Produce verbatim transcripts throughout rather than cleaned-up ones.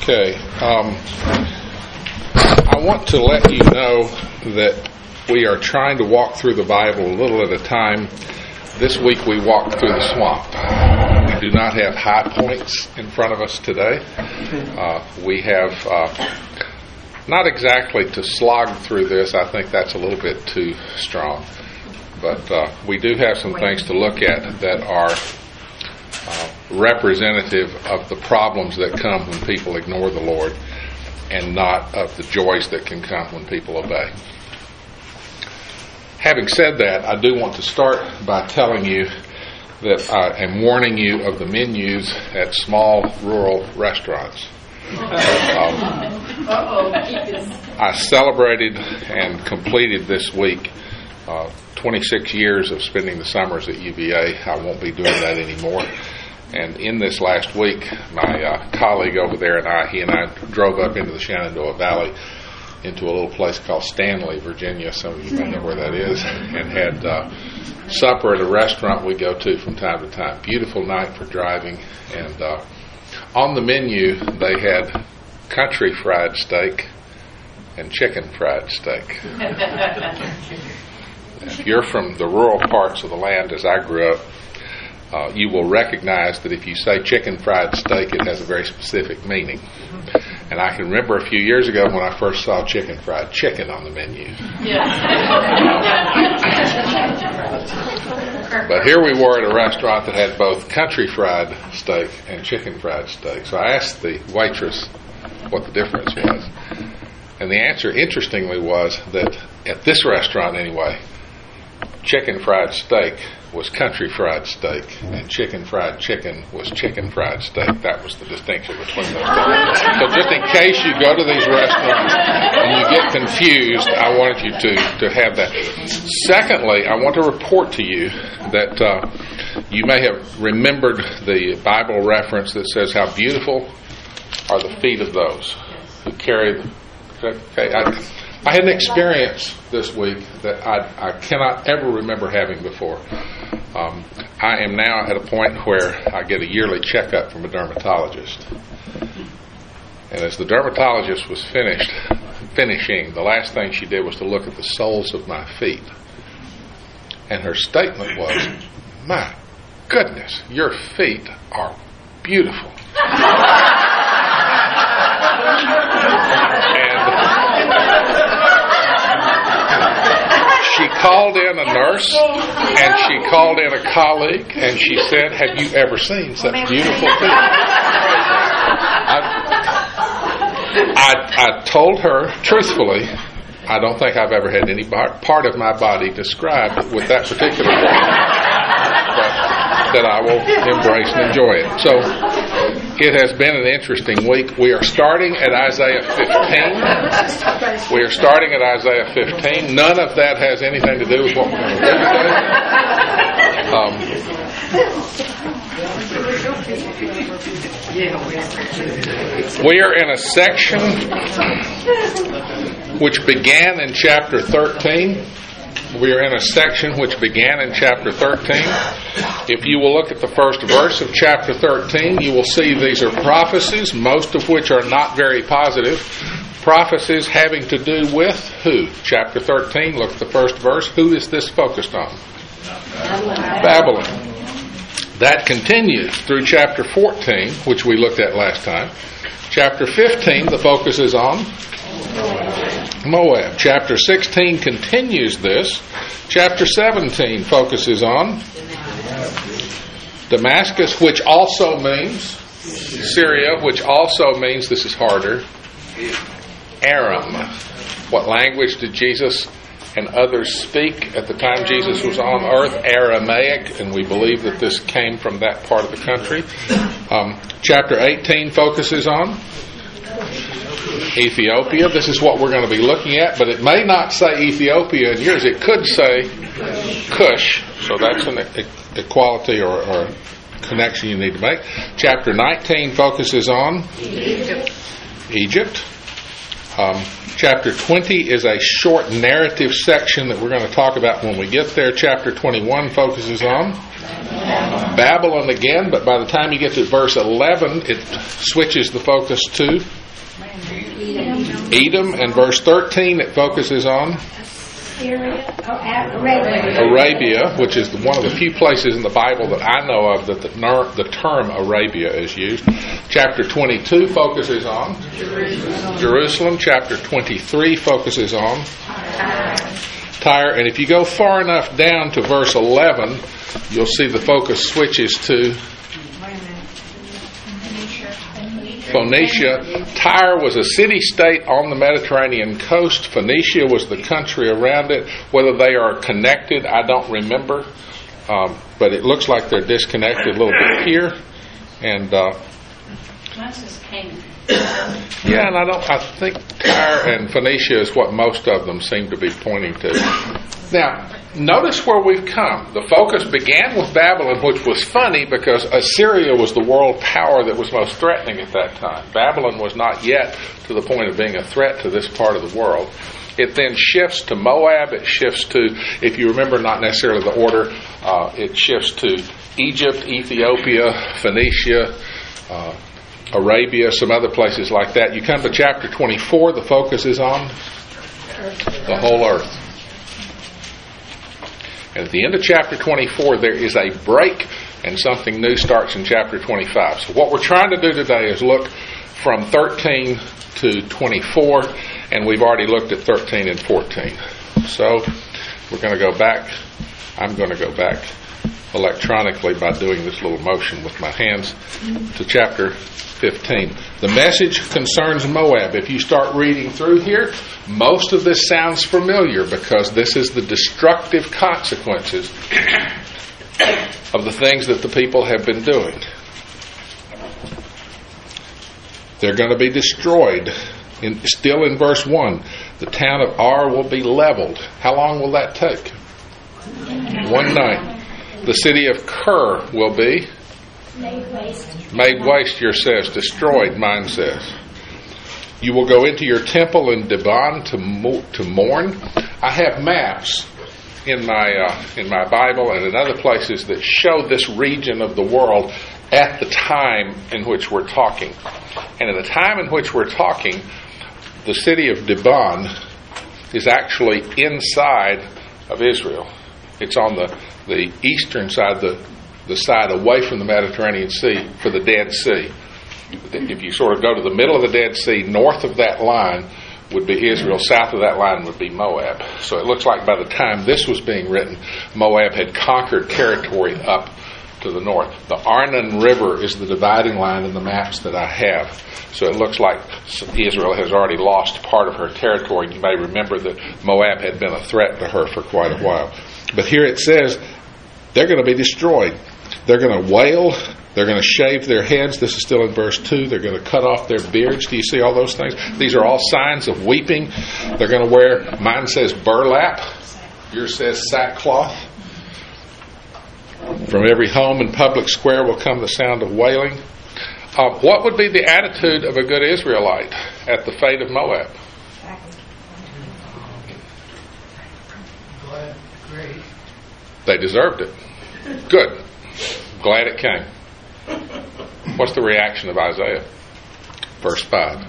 Okay. Um, I want to let you know that we are trying to walk through the Bible a little at a time. This week we walked through the swamp. We do not have high points in front of us today. Uh, we have uh, not exactly to slog through this. I think that's a little bit too strong. But uh, we do have some things to look at that are uh, representative of the problems that come when people ignore the Lord and not of the joys that can come when people obey. Having said that, I do want to start by telling you that I am warning you of the menus at small rural restaurants. Um, I celebrated and completed this week uh, twenty-six years of spending the summers at U V A. I won't be doing that anymore. And in this last week, my uh, colleague over there and I, he and I drove up into the Shenandoah Valley into a little place called Stanley, Virginia. Some of you may know where that is. And had uh, supper at a restaurant we go to from time to time. Beautiful night for driving. And uh, on the menu, they had country fried steak and chicken fried steak. If you're from the rural parts of the land, as I grew up, uh, you will recognize that if you say chicken fried steak, it has a very specific meaning. And I can remember a few years ago when I first saw chicken fried chicken on the menu. Yes. But here we were at a restaurant that had both country fried steak and chicken fried steak. So I asked the waitress what the difference was. And the answer, interestingly, was that at this restaurant anyway, chicken fried steak was country fried steak, and chicken fried chicken was chicken fried steak. That was the distinction between those two. So just in case you go to these restaurants and you get confused, I wanted you to, to have that. Secondly, I want to report to you that uh, you may have remembered the Bible reference that says, "How beautiful are the feet of those who carry the..." Okay, I, I had an experience this week that I, I cannot ever remember having before. Um, I am now at a point where I get a yearly checkup from a dermatologist. And as the dermatologist was finished, finishing, the last thing she did was to look at the soles of my feet. And her statement was, "My goodness, your feet are beautiful." She called in a nurse, and she called in a colleague, and she said, "Have you ever seen such beautiful feet?" I, I, I told her, truthfully, I don't think I've ever had any part of my body described with that particular word, but that I will embrace and enjoy it. So, it has been an interesting week. We are starting at Isaiah fifteen. We are starting at Isaiah fifteen. None of that has anything to do with what we're going to do today. Um, we are in a section which began in chapter thirteen. We are in a section which began in chapter thirteen. If you will look at the first verse of chapter thirteen, you will see these are prophecies, most of which are not very positive. Prophecies having to do with who? Chapter thirteen, look at the first verse. Who is this focused on? Babylon. That continues through chapter fourteen, which we looked at last time. Chapter fifteen, the focus is on Moab. Chapter sixteen continues this. Chapter seventeen focuses on Damascus, which also means Syria, which also means, this is harder, Aram. What language did Jesus and others speak at the time Jesus was on earth? Aramaic, and we believe that this came from that part of the country. Um, chapter eighteen focuses on Ethiopia. This is what we're going to be looking at, but it may not say Ethiopia in yours. It could say Cush, so that's an e- equality or, or connection you need to make. Chapter nineteen focuses on Egypt. Egypt. Um, chapter twenty is a short narrative section that we're going to talk about when we get there. Chapter twenty-one focuses on Babylon again, but by the time you get to verse eleven, it switches the focus to Edom, and verse thirteen it focuses on Syria, oh, Arabia. Arabia, which is one of the few places in the Bible that I know of that the, ner- the term Arabia is used. Chapter twenty-two focuses on Jerusalem. Jerusalem. Chapter twenty-three focuses on Tyre. And if you go far enough down to verse eleven, you'll see the focus switches to Phoenicia. Tyre was a city-state on the Mediterranean coast. Phoenicia was the country around it. Whether they are connected, I don't remember. Um, but it looks like they're disconnected a little bit here. And uh, yeah, and I don't. I think Tyre and Phoenicia is what most of them seem to be pointing to. Now, notice where we've come. The focus began with Babylon, which was funny because Assyria was the world power that was most threatening at that time. Babylon was not yet to the point of being a threat to this part of the world. It then shifts to Moab. It shifts to, if you remember, not necessarily the order, uh, it shifts to Egypt, Ethiopia, Phoenicia, uh, Arabia, some other places like that. You come to chapter twenty-four, the focus is on the whole earth. And at the end of chapter twenty-four, there is a break and something new starts in chapter twenty-five. So what we're trying to do today is look from thirteen to twenty-four, and we've already looked at thirteen and fourteen. So we're going to go back. I'm going to go back electronically by doing this little motion with my hands to chapter fifteen. The message concerns Moab. If you start reading through here, most of this sounds familiar because this is the destructive consequences of the things that the people have been doing. They're going to be destroyed. In, still in verse one, the town of Ar will be leveled. How long will that take? One night. The city of Kir will be Made waste. Made waste, yours says. Destroyed, mine says. You will go into your temple in Dibon to mo- to mourn. I have maps in my uh, in my Bible and in other places that show this region of the world at the time in which we're talking. And at the time in which we're talking, the city of Dibon is actually inside of Israel. It's on the, the eastern side, the the side away from the Mediterranean Sea for the Dead Sea. If you sort of go to the middle of the Dead Sea, north of that line would be Israel, south of that line would be Moab. So it looks like by the time this was being written, Moab had conquered territory up to the north. The Arnon River is the dividing line in the maps that I have. So it looks like Israel has already lost part of her territory. You may remember that Moab had been a threat to her for quite a while. But here it says they're going to be destroyed. They're going to wail. They're going to shave their heads. This is still in verse two. They're going to cut off their beards. Do you see all those things? These are all signs of weeping. They're going to wear, mine says burlap. Yours says sackcloth. From every home and public square will come the sound of wailing. Uh, what would be the attitude of a good Israelite at the fate of Moab? Glad, great. They deserved it. Good. Glad it came. What's the reaction of Isaiah? Verse five.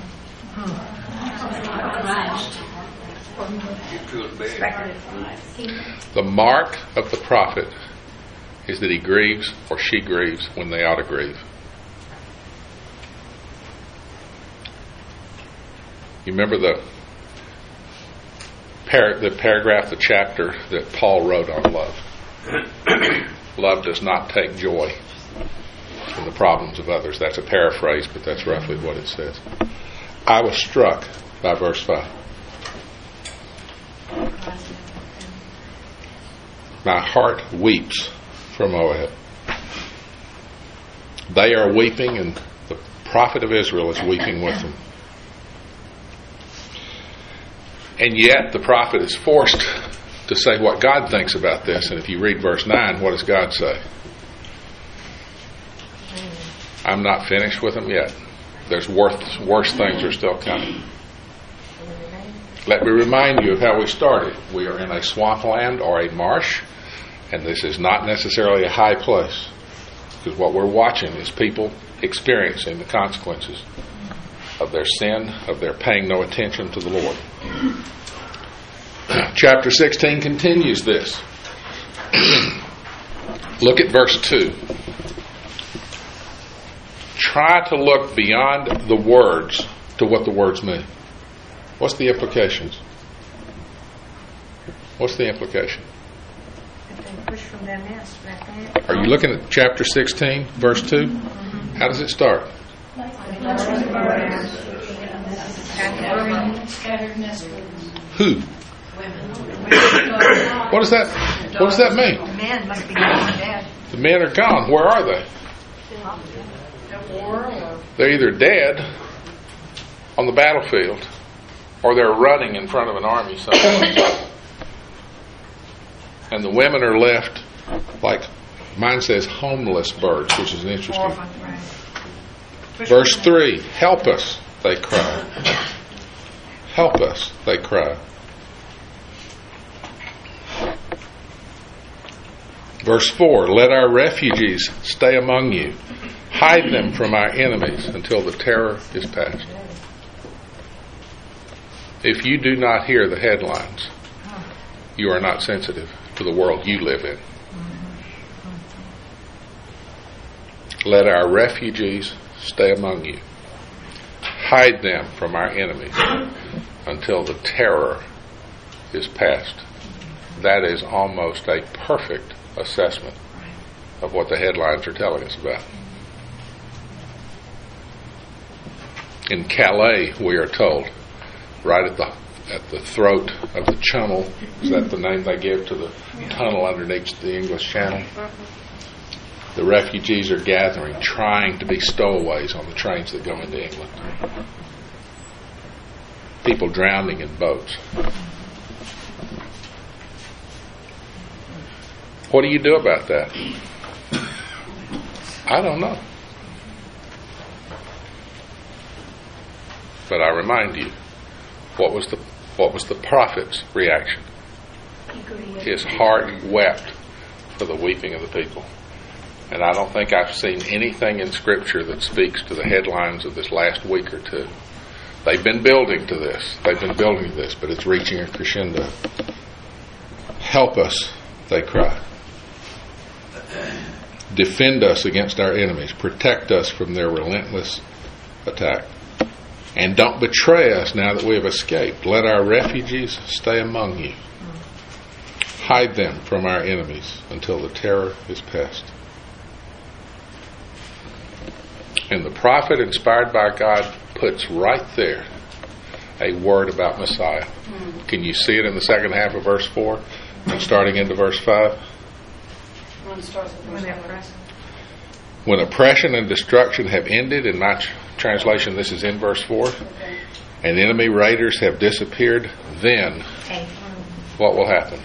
The mark of the prophet is that he grieves or she grieves when they ought to grieve. You remember the par- the paragraph, the chapter that Paul wrote on love. Love does not take joy in the problems of others. That's a paraphrase, but that's roughly what it says. I was struck by verse five. My heart weeps for Moab. They are weeping, and the prophet of Israel is weeping with them. And yet the prophet is forced to say what God thinks about this. And if you read verse nine, what does God say? I'm not finished with them yet. There's worse, worse things are still coming. Let me remind you of how we started. We are in a swampland or a marsh, and this is not necessarily a high place, because what we're watching is people experiencing the consequences of their sin, of their paying no attention to the Lord. Chapter sixteen continues this. Look at verse two. Try to look beyond the words to what the words mean. What's the implications? What's the implication? Are you looking at chapter sixteen, verse two? How does it start? Who? What does that what does that mean? The men must be dead. The men are gone. Where are they? They're either dead on the battlefield or they're running in front of an army somewhere. And the women are left like, mine says homeless birds, which is interesting. Verse three, help us, they cry. Help us, they cry. Verse four, let our refugees stay among you. Hide them from our enemies until the terror is past. If you do not hear the headlines, you are not sensitive to the world you live in. Let our refugees stay among you. Hide them from our enemies until the terror is past. That is almost a perfect assessment of what the headlines are telling us about. In Calais, we are told, right at the at the throat of the channel, is that the name they give to the tunnel underneath the English Channel? The refugees are gathering, trying to be stowaways on the trains that go into England. People drowning in boats. What do you do about that? I don't know. But I remind you, what was the what was the prophet's reaction? His heart wept for the weeping of the people. And I don't think I've seen anything in Scripture that speaks to the headlines of this last week or two. They've been building to this. They've been building to this, but it's reaching a crescendo. Help us, they cry. Defend us against our enemies. Protect us from their relentless attack. And don't betray us now that we have escaped. Let our refugees stay among you. Hide them from our enemies until the terror is past. And the prophet, inspired by God, puts right there a word about Messiah. Can you see it in the second half of verse four and starting into verse five? When oppression and destruction have ended, in my tr- translation this is in verse four, and enemy raiders have disappeared, then what will happen?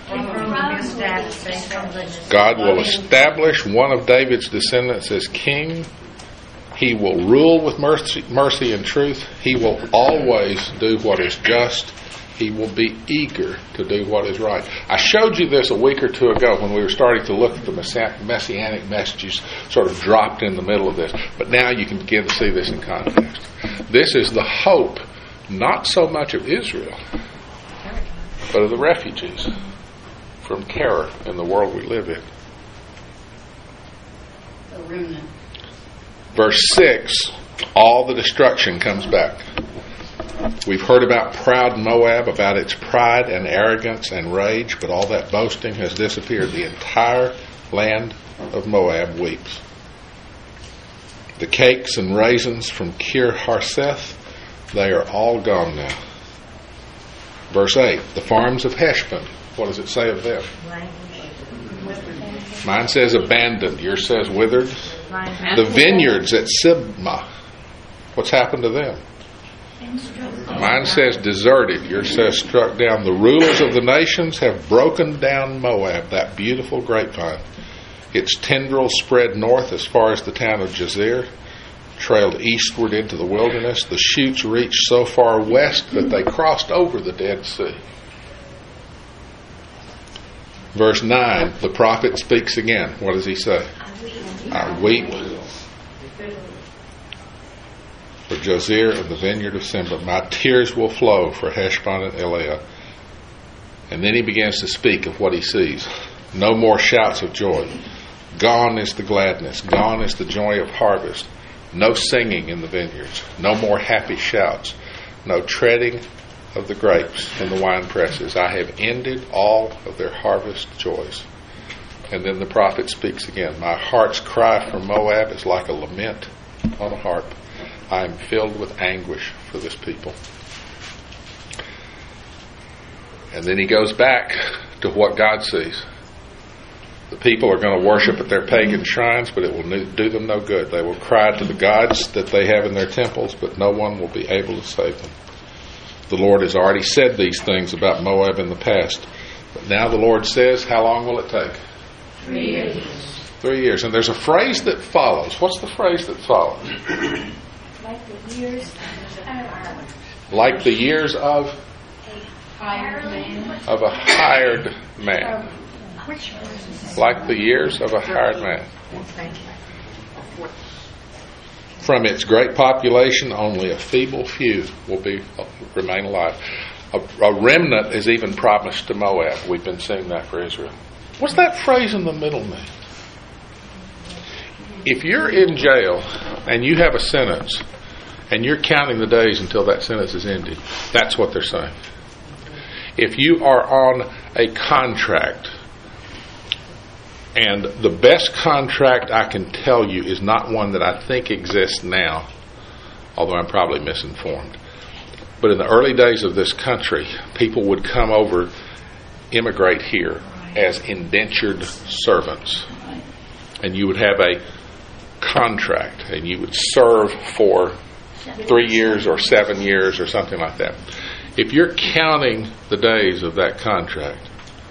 God will establish one of David's descendants as king. He will rule with mercy, mercy and truth. He will always do what is just. He will be eager to do what is right. I showed you this a week or two ago when we were starting to look at the messianic messages sort of dropped in the middle of this. But now you can begin to see this in context. This is the hope, not so much of Israel, but of the refugees from terror in the world we live in. The remnant. Verse six, all the destruction comes back. We've heard about proud Moab, about its pride and arrogance and rage, but all that boasting has disappeared. The entire land of Moab weeps. The cakes and raisins from Kir Hareseth, they are all gone now. Verse eight, the farms of Heshbon, what does it say of them? Mine says abandoned, yours says withered. The vineyards at Sibmah, what's happened to them? Mine says deserted, yours says struck down. The rulers of the nations have broken down Moab, that beautiful grapevine. Its tendrils spread north as far as the town of Jazer, trailed eastward into the wilderness. The shoots reached so far west that they crossed over the Dead Sea. Verse nine, the prophet speaks again. What does he say? I weep. for Jazer and the vineyard of Simba. My tears will flow for Heshbon and Eleah. And then he begins to speak of what he sees. No more shouts of joy. Gone is the gladness. Gone is the joy of harvest. No singing in the vineyards. No more happy shouts. No treading of the grapes in the wine presses. I have ended all of their harvest joys. And then the prophet speaks again. My heart's cry for Moab is like a lament on a harp. I am filled with anguish for this people. And then he goes back to what God sees. The people are going to worship at their pagan shrines, but it will do them no good. They will cry to the gods that they have in their temples, but no one will be able to save them. The Lord has already said these things about Moab in the past. But now the Lord says, how long will it take? Three years. Three years. And there's a phrase that follows. What's the phrase that follows? Like the years of Like the years of hired man. of a hired man. Which Like the years of a hired man. From its great population, only a feeble few will be remain alive. A, a remnant is even promised to Moab. We've been seeing that for Israel. What's that phrase in the middle mean? If you're in jail and you have a sentence and you're counting the days until that sentence is ended, that's what they're saying. If you are on a contract, and the best contract I can tell you is not one that I think exists now, although I'm probably misinformed. But in the early days of this country, people would come over, immigrate here as indentured servants. And you would have a contract, and you would serve for three years or seven years or something like that. If you're counting the days of that contract,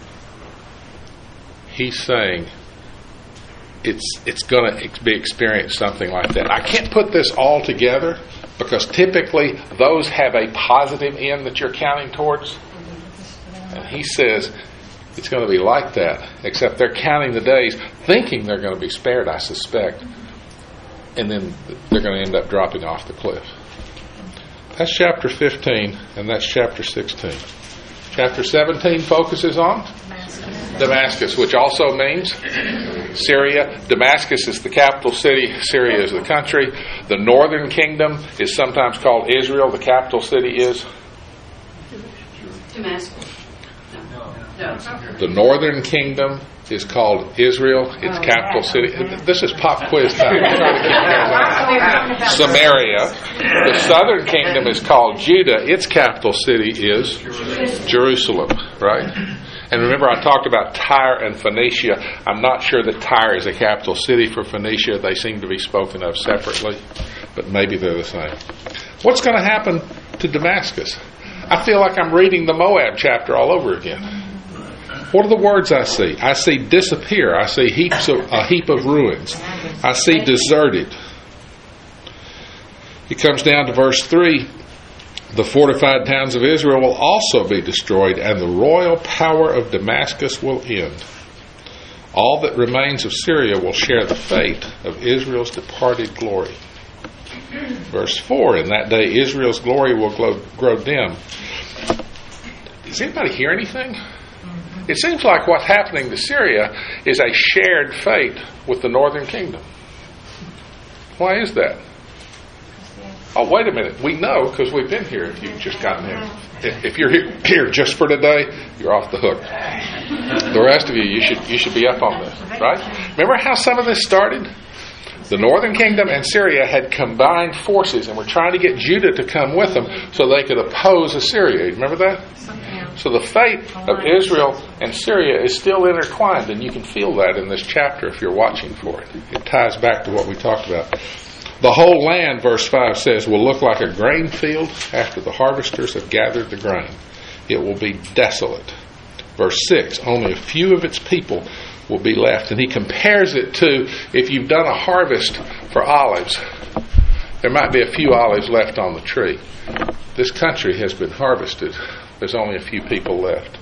he's saying it's it's going to be experienced something like that. I can't put this all together because typically those have a positive end that you're counting towards. And he says it's going to be like that, except they're counting the days, thinking they're going to be spared, I suspect. And then they're going to end up dropping off the cliff. That's chapter fifteen, and that's chapter sixteen. Chapter seventeen focuses on Damascus, which also means Syria. Damascus is the capital city. Syria is the country. The northern kingdom is sometimes called Israel. The capital city is Damascus. No. No. The northern kingdom is called Israel. Its capital city. This is pop quiz time. I'm trying to keep guys on. Samaria. The southern kingdom is called Judah. Its capital city is Jerusalem. Right? And remember, I talked about Tyre and Phoenicia. I'm not sure that Tyre is a capital city for Phoenicia. They seem to be spoken of separately, but maybe they're the same. What's going to happen to Damascus? I feel like I'm reading the Moab chapter all over again. What are the words I see? I see disappear. I see heaps of a heap of ruins. I see deserted. He comes down to verse three. The fortified towns of Israel will also be destroyed, and the royal power of Damascus will end. All that remains of Syria will share the fate of Israel's departed glory. Verse four, in that day Israel's glory will grow, grow dim. Does anybody hear anything? It seems like what's happening to Syria is a shared fate with the northern kingdom. Why is that? Oh, wait a minute. We know because we've been here if you've just gotten here. If, if you're here, here just for today, you're off the hook. The rest of you, you should you should be up on this, right? Remember how some of this started? The northern kingdom and Syria had combined forces and were trying to get Judah to come with them so they could oppose Assyria. Remember that? So the fate of Israel and Syria is still intertwined, and you can feel that in this chapter if you're watching for it. It ties back to what we talked about. The whole land, verse five says, will look like a grain field after the harvesters have gathered the grain. It will be desolate. Verse six, only a few of its people will be left. And he compares it to if you've done a harvest for olives, there might be a few olives left on the tree. This country has been harvested. There's only a few people left.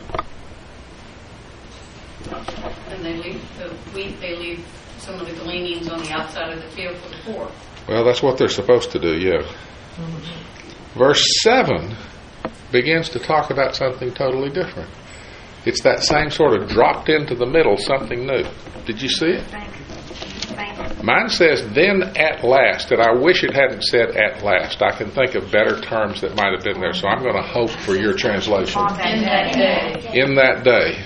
And they leave the wheat, they leave some of the gleanings on the outside of the field for the poor. Well, that's what they're supposed to do, yeah. Verse seven begins to talk about something totally different. It's that same sort of dropped into the middle, something new. Did you see it? Mine says, then at last, and I wish it hadn't said at last. I can think of better terms that might have been there, so I'm going to hope for your translation. In that day. In that day.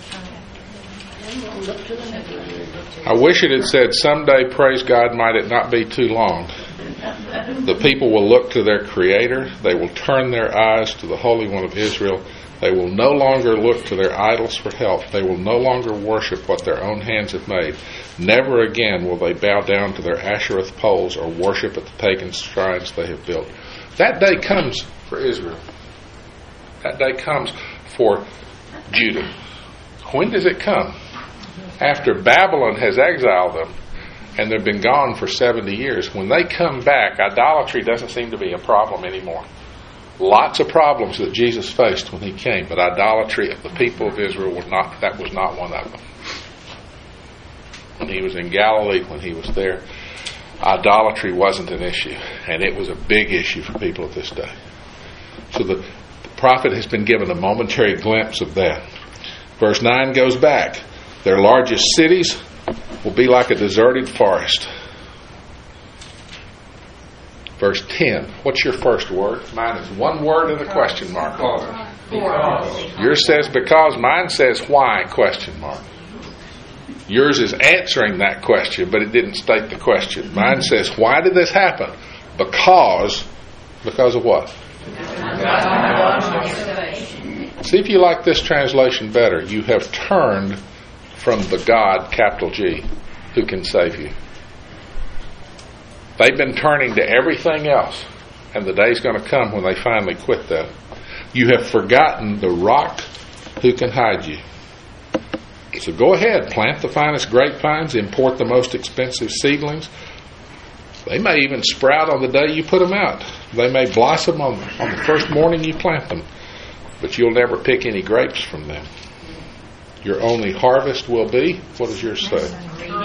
I wish it had said, someday, praise God, might it not be too long. The people will look to their Creator. They will turn their eyes to the Holy One of Israel. They will no longer look to their idols for help. They will no longer worship what their own hands have made. Never again will they bow down to their Ashereth poles or worship at the pagan shrines they have built. That day comes for Israel. That day comes for Judah. When does it come? After Babylon has exiled them and they've been gone for seventy years. When they come back, idolatry doesn't seem to be a problem anymore. Lots of problems that Jesus faced when he came, but idolatry of the people of Israel was not, that was not one of them. When he was in Galilee, when he was there, idolatry wasn't an issue, and it was a big issue for people at this day. So the, the prophet has been given a momentary glimpse of that. Verse nine goes back. Their largest cities will be like a deserted forest. Verse ten. What's your first word? Mine is one word and a question mark. Because. Yours says because. Mine says why? Question mark. Yours is answering that question, but it didn't state the question. Mine says, why did this happen? Because. Because of what? See if you like this translation better. You have turned from the God, capital G, who can save you. They've been turning to everything else, and the day's going to come when they finally quit that. You have forgotten the rock who can hide you. So go ahead, plant the finest grapevines, import the most expensive seedlings. They may even sprout on the day you put them out. They may blossom on, on the first morning you plant them, but you'll never pick any grapes from them. Your only harvest will be, what does yours say?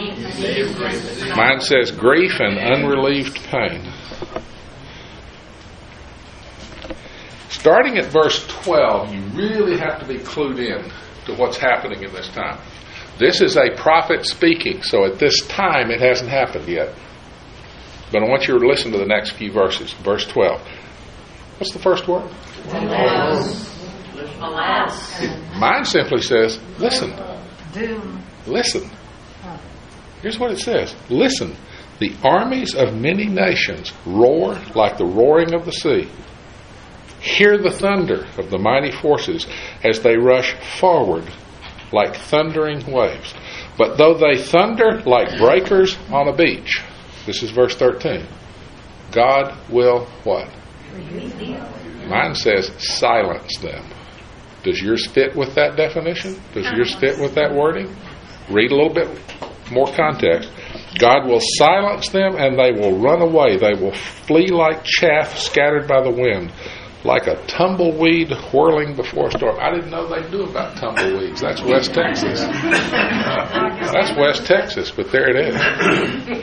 Mine says grief and unrelieved pain. Starting at verse twelve, you really have to be clued in to what's happening in this time. This is a prophet speaking, so at this time it hasn't happened yet. But I want you to listen to the next few verses. Verse twelve. What's the first word? Alas. Alas. Mine simply says, listen. Doom. Listen. Here's what it says. Listen. The armies of many nations roar like the roaring of the sea. Hear the thunder of the mighty forces as they rush forward like thundering waves. But though they thunder like breakers on a beach, this is verse thirteen, God will what? Mine says silence them. Does yours fit with that definition? Does yours fit with that wording? Read a little bit more context. God will silence them and they will run away. They will flee like chaff scattered by the wind, like a tumbleweed whirling before a storm. I didn't know they knew about tumbleweeds. That's West Texas. That's West Texas, but there it is.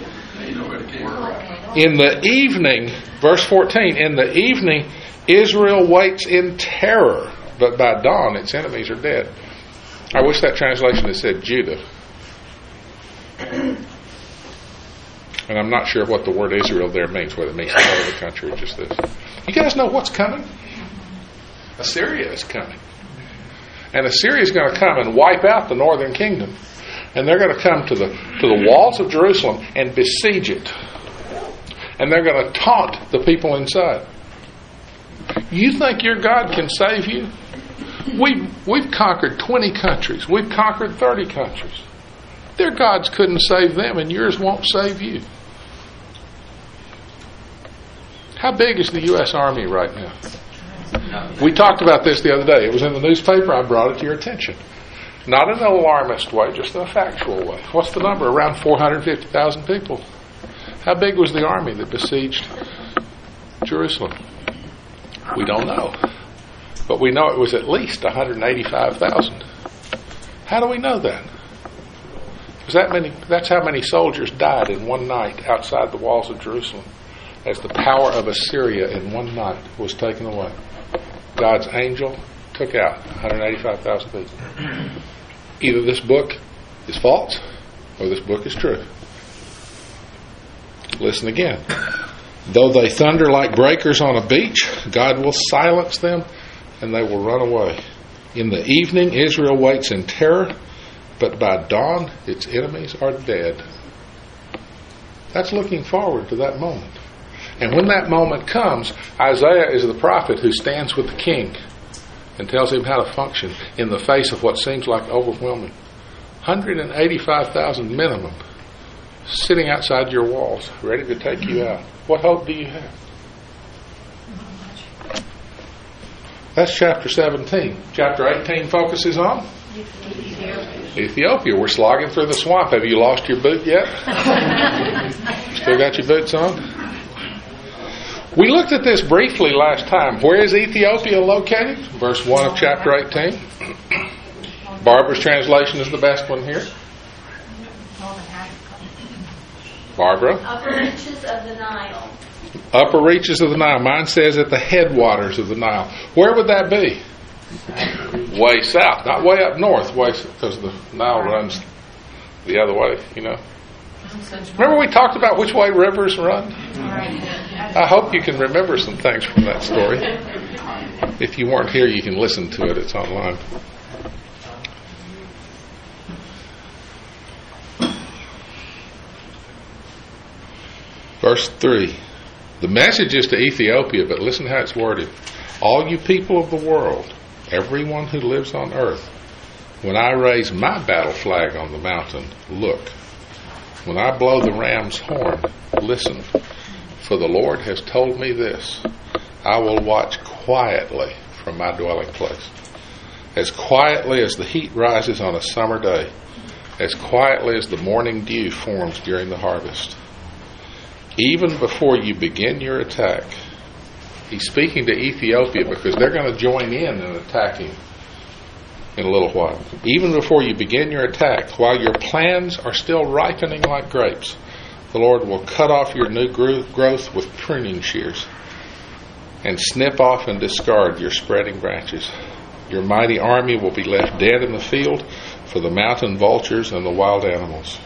In the evening, verse fourteen, in the evening, Israel waits in terror, but by dawn its enemies are dead. I wish that translation had said Judah. And I'm not sure what the word Israel there means, whether it means all of the country or just this. You guys know what's coming? Assyria is coming. And Assyria is going to come and wipe out the northern kingdom. And they're going to come to the to the walls of Jerusalem and besiege it. And they're going to taunt the people inside. You think your God can save you? We, we've conquered twenty countries. We've conquered thirty countries. Their gods couldn't save them, and yours won't save you. How big is the U S Army right now? We talked about this the other day. It was in the newspaper. I brought it to your attention. Not in an alarmist way, just in a factual way. What's the number? Around four hundred fifty thousand people. How big was the army that besieged Jerusalem? We don't know. But we know it was at least one hundred eighty-five thousand. How do we know that? Because that many, that's how many soldiers died in one night outside the walls of Jerusalem. as the power of Assyria in one night was taken away. God's angel took out one hundred eighty-five thousand people. Either this book is false or this book is true. Listen again. Though they thunder like breakers on a beach, God will silence them and they will run away. In the evening, Israel waits in terror, but by dawn, its enemies are dead. That's looking forward to that moment. And when that moment comes, Isaiah is the prophet who stands with the king and tells him how to function in the face of what seems like overwhelming. one hundred eighty-five thousand minimum sitting outside your walls, ready to take you out. What hope do you have? That's chapter seventeen. Chapter eighteen focuses on Ethiopia. Ethiopia. We're slogging through the swamp. Have you lost your boot yet? Still got your boots on? We looked at this briefly last time. Where is Ethiopia located? Verse one of chapter eighteen. Barbara's translation is the best one here. Barbara? Upper reaches of the Nile. Upper reaches of the Nile. Mine says at the headwaters of the Nile. Where would that be? Way south. Not way up north, way because the Nile runs the other way, you know. Remember we talked about which way rivers run? I hope you can remember some things from that story. If you weren't here, you can listen to it. It's online. Verse three. The message is to Ethiopia, but listen how it's worded. All you people of the world, everyone who lives on earth, when I raise my battle flag on the mountain, look. When I blow the ram's horn, listen. For the Lord has told me this. I will watch quietly from my dwelling place. As quietly as the heat rises on a summer day. As quietly as the morning dew forms during the harvest. Even before you begin your attack. He's speaking to Ethiopia because they're going to join in and attack him in a little while. Even before you begin your attack, while your plans are still ripening like grapes, the Lord will cut off your new growth with pruning shears and snip off and discard your spreading branches. Your mighty army will be left dead in the field for the mountain vultures and the wild animals.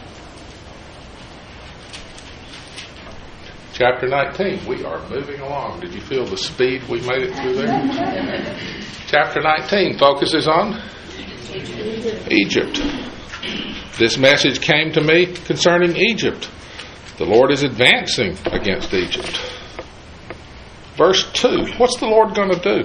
Chapter nineteen, we are moving along. Did you feel the speed we made it through there? Chapter nineteen focuses on Egypt. This message came to me concerning Egypt. The Lord is advancing against Egypt. Verse two, what's the Lord going to do?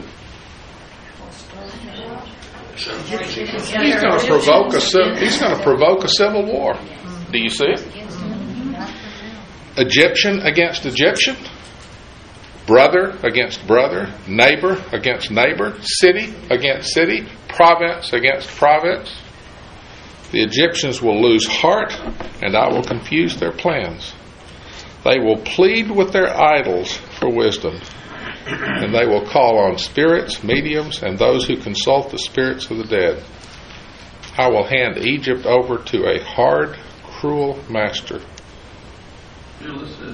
He's going to provoke a, he's going to provoke a civil war. Do you see it? Egyptian against Egyptian, brother against brother, neighbor against neighbor, city against city, province against province. The Egyptians will lose heart, and I will confuse their plans. They will plead with their idols for wisdom, and they will call on spirits, mediums, and those who consult the spirits of the dead. I will hand Egypt over to a hard, cruel master. Listen,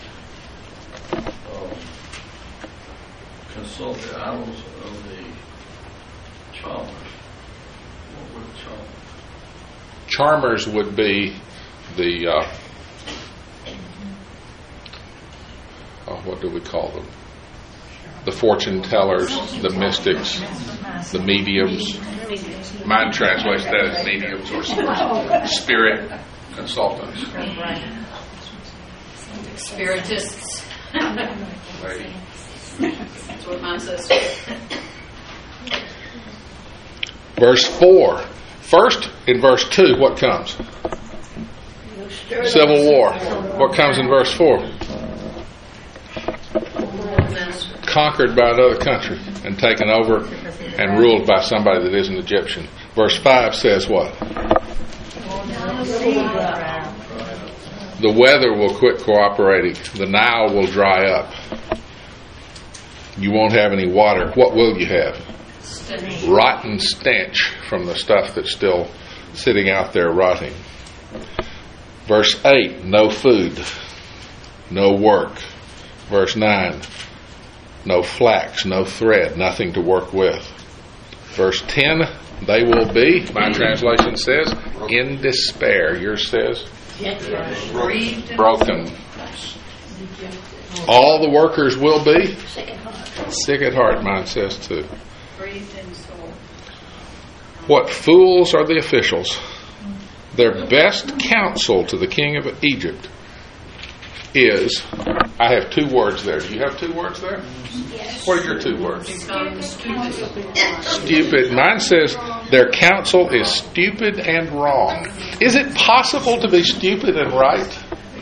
uh, consult the idols of the charmers. What were the charmers? Charmers would be the, uh, oh, what do we call them? The fortune tellers, the mystics, the mediums. Mine translates that as mediums or spirit consultants. Spiritists. Maybe. That's what mine says. Verse four. First, in verse two, what comes? Civil war. What comes in verse four? Conquered by another country and taken over and ruled by somebody that isn't Egyptian. Verse five says what? The weather will quit cooperating. The Nile will dry up. You won't have any water. What will you have? Stench. Rotten stench from the stuff that's still sitting out there rotting. Verse eight, no food, no work, Verse nine, no flax, no thread, nothing to work with. Verse ten, they will be, my translation says, in despair. Yours says, Grieved. broken. All the workers will be sick at heart, mine says too. Grieved and sore. What fools are the officials? Their best counsel to the king of Egypt is, I have two words there. Do you have two words there? Yes. What are your two words? Become stupid. Stupid. Mine says their counsel is stupid and wrong. Is it possible to be stupid and right?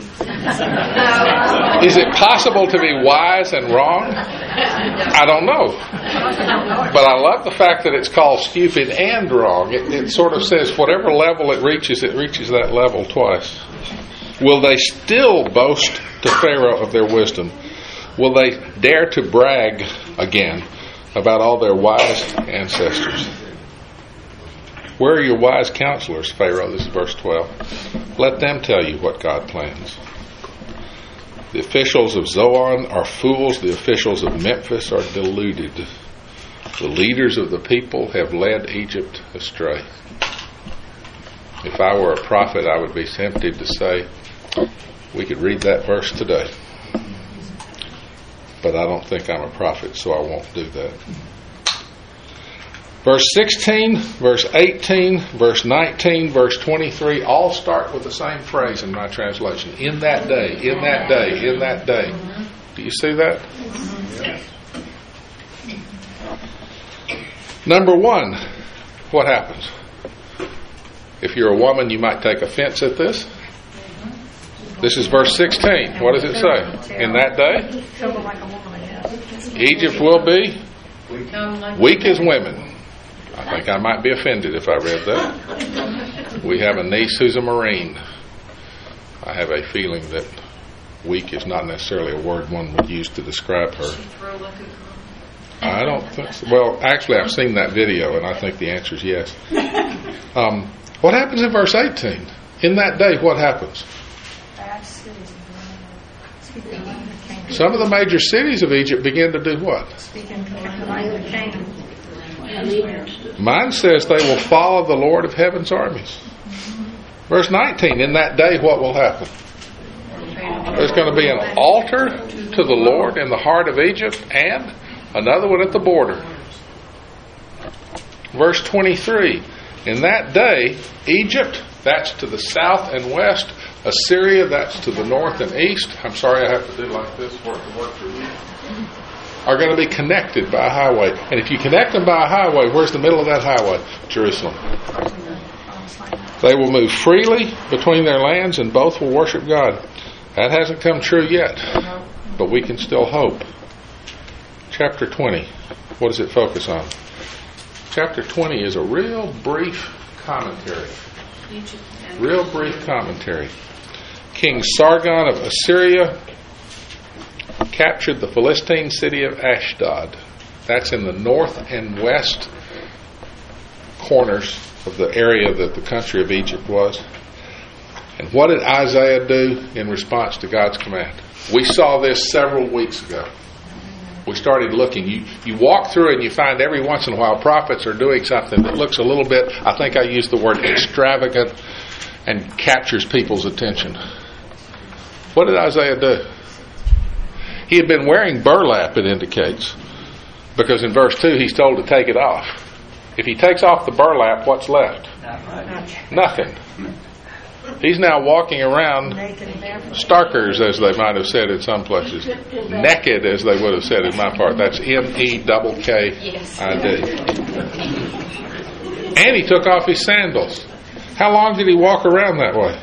Is it possible to be wise and wrong? I don't know. But I love the fact that it's called stupid and wrong. It, it sort of says whatever level it reaches, it reaches that level twice. Will they still boast to Pharaoh of their wisdom? Will they dare to brag again about all their wise ancestors? Where are your wise counselors, Pharaoh? This is verse twelve. Let them tell you what God plans. The officials of Zoan are fools. The officials of Memphis are deluded. The leaders of the people have led Egypt astray. If I were a prophet, I would be tempted to say, we could read that verse today. But I don't think I'm a prophet, so I won't do that. Verse sixteen, verse eighteen, verse nineteen, verse twenty-three all start with the same phrase in my translation. In that day, in that day, in that day. Do you see that? Number one, what happens? If you're a woman, you might take offense at this. This is verse sixteen. What does it say? In that day, Egypt will be weak as women. I think I might be offended if I read that. We have a niece who's a Marine. I have a feeling that weak is not necessarily a word one would use to describe her. I don't think so. Well, actually, I've seen that video, and I think the answer is yes. Um, what happens in verse eighteen? In that day, what happens? Some of the major cities of Egypt begin to do what? Mine says they will follow the Lord of heaven's armies. Verse nineteen, in that day what will happen? There's going to be an altar to the Lord in the heart of Egypt and another one at the border. Verse twenty-three, in that day Egypt, that's to the south and west, Assyria, that's to the north and east. I'm sorry I have to do like this for it to work for you. Are going to be connected by a highway. And if you connect them by a highway, where's the middle of that highway? Jerusalem. They will move freely between their lands and both will worship God. That hasn't come true yet, but we can still hope. Chapter twenty, what does it focus on? Chapter twenty is a real brief commentary. Real brief commentary. King Sargon of Assyria captured the Philistine city of Ashdod. That's in the north and west corners of the area that the country of Egypt was. And what did Isaiah do in response to God's command? We saw this several weeks ago. We started looking. You, you walk through and you find every once in a while prophets are doing something that looks a little bit, I think I used the word extravagant, and captures people's attention. What did Isaiah do? He had been wearing burlap, it indicates, because in verse two he's told to take it off. If he takes off the burlap, what's left? Nothing. He's now walking around starkers, as they might have said in some places. Naked, as they would have said in my part. That's M E K K I D. And he took off his sandals. How long did he walk around that way?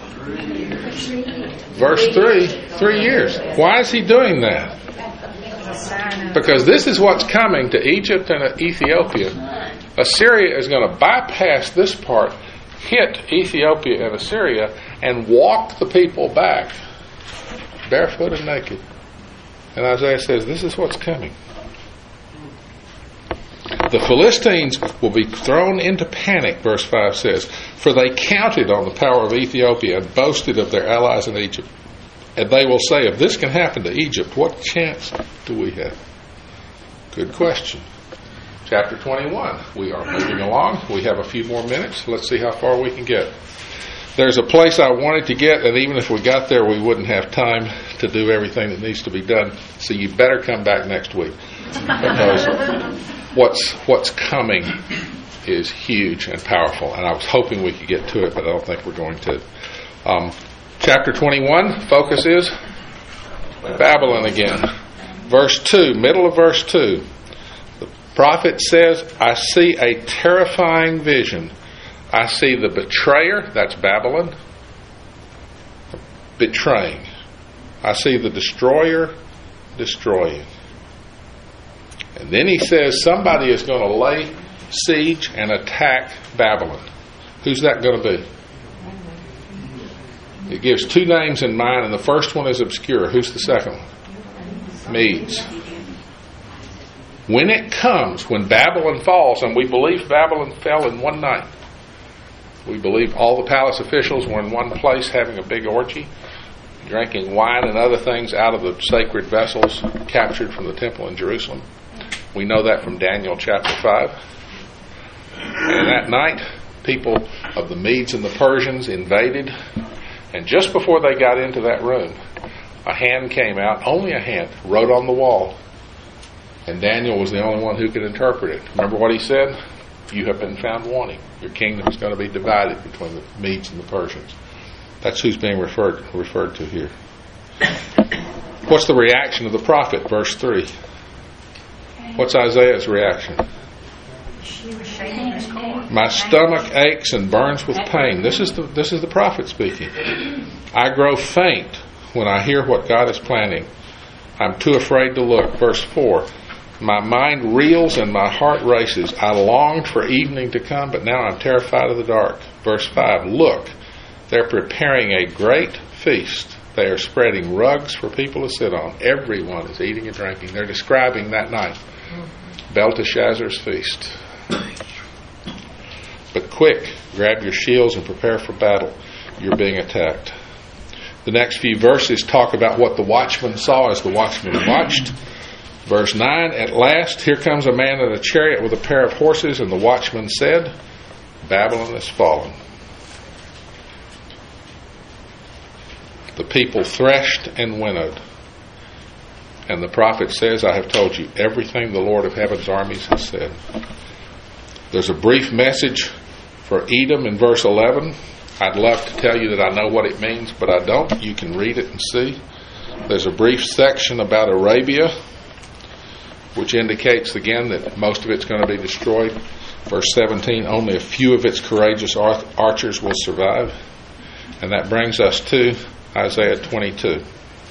Verse three, three years. Why is he doing that? Because this is what's coming to Egypt and Ethiopia. Assyria is going to bypass this part, hit Ethiopia and Assyria, and walk the people back barefoot and naked. And Isaiah says, this is what's coming. The Philistines will be thrown into panic, verse five says, for they counted on the power of Ethiopia and boasted of their allies in Egypt. And they will say, if this can happen to Egypt, what chance do we have? Good question. Chapter twenty-one. We are moving along. We have a few more minutes. Let's see how far we can get. There's a place I wanted to get, and even if we got there, we wouldn't have time to do everything that needs to be done. So you better come back next week, because what's what's coming is huge and powerful. And I was hoping we could get to it, but I don't think we're going to. Um, chapter twenty-one, focus is Babylon again. Verse two, middle of verse two. The prophet says, I see a terrifying vision. I see the betrayer, that's Babylon, betraying. I see the destroyer destroying. And then he says somebody is going to lay siege and attack Babylon. Who's that going to be? It gives two names in mind, and the first one is obscure. Who's the second one? Medes. When it comes, when Babylon falls, and we believe Babylon fell in one night. We believe all the palace officials were in one place having a big orgy, drinking wine and other things out of the sacred vessels captured from the temple in Jerusalem. We know that from Daniel chapter five. And that night, people of the Medes and the Persians invaded, and just before they got into that room, a hand came out, only a hand, wrote on the wall, and Daniel was the only one who could interpret it. Remember what he said? You have been found wanting. Your kingdom is going to be divided between the Medes and the Persians. That's who's being referred referred to here. What's the reaction of the prophet? Verse three. What's Isaiah's reaction? My stomach aches and burns with pain. This is the this is the prophet speaking. I grow faint when I hear what God is planning. I'm too afraid to look. Verse four. My mind reels and my heart races. I longed for evening to come, but now I'm terrified of the dark. Verse five. Look, they're preparing a great feast. They are spreading rugs for people to sit on. Everyone is eating and drinking. They're describing that night. Belteshazzar's feast. But quick, grab your shields and prepare for battle. You're being attacked. The next few verses talk about what the watchman saw as the watchman watched. Verse nine, at last, here comes a man in a chariot with a pair of horses, and the watchman said, Babylon is fallen. The people threshed and winnowed. And the prophet says, I have told you everything the Lord of heaven's armies has said. There's a brief message for Edom in verse eleven. I'd love to tell you that I know what it means, but I don't. You can read it and see. There's a brief section about Arabia, which indicates again that most of it's going to be destroyed. Verse seventeen, only a few of its courageous archers will survive. And that brings us to Isaiah twenty-two.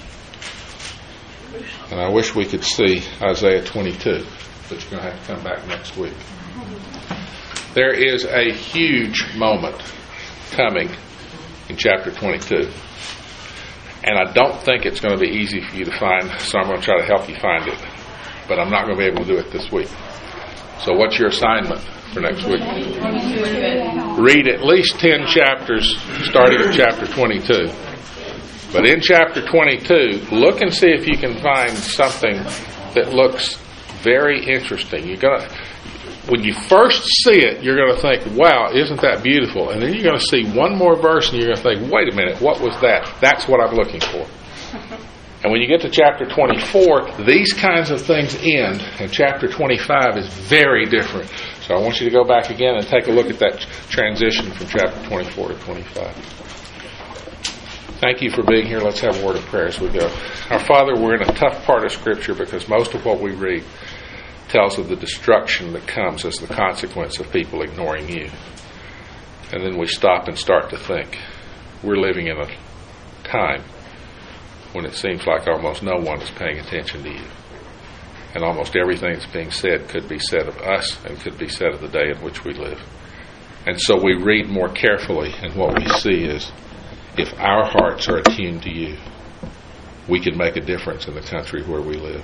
And I wish we could see Isaiah twenty-two, but you're going to have to come back next week. There is a huge moment coming in chapter twenty-two. And I don't think it's going to be easy for you to find, so I'm going to try to help you find it. But I'm not going to be able to do it this week. So what's your assignment for next week? Read at least ten chapters starting at chapter twenty-two. But in chapter twenty-two, look and see if you can find something that looks very interesting. You're going to, when you first see it, you're going to think, wow, isn't that beautiful? And then you're going to see one more verse and you're going to think, wait a minute, what was that? That's what I'm looking for. And when you get to chapter twenty-four, these kinds of things end, and chapter twenty-five is very different. So I want you to go back again and take a look at that transition from chapter twenty-four to twenty-five. Thank you for being here. Let's have a word of prayer as we go. Our Father, we're in a tough part of Scripture because most of what we read tells of the destruction that comes as the consequence of people ignoring you. And then we stop and start to think, we're living in a time when it seems like almost no one is paying attention to you. And almost everything that's being said could be said of us and could be said of the day in which we live. And so we read more carefully, and what we see is, if our hearts are attuned to you, we can make a difference in the country where we live.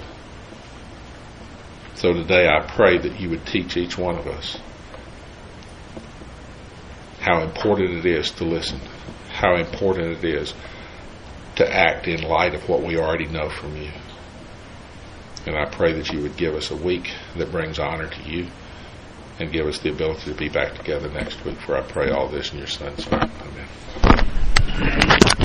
So today I pray that you would teach each one of us how important it is to listen, how important it is to act in light of what we already know from you. And I pray that you would give us a week that brings honor to you and give us the ability to be back together next week. For I pray all this in your Son's name. Amen.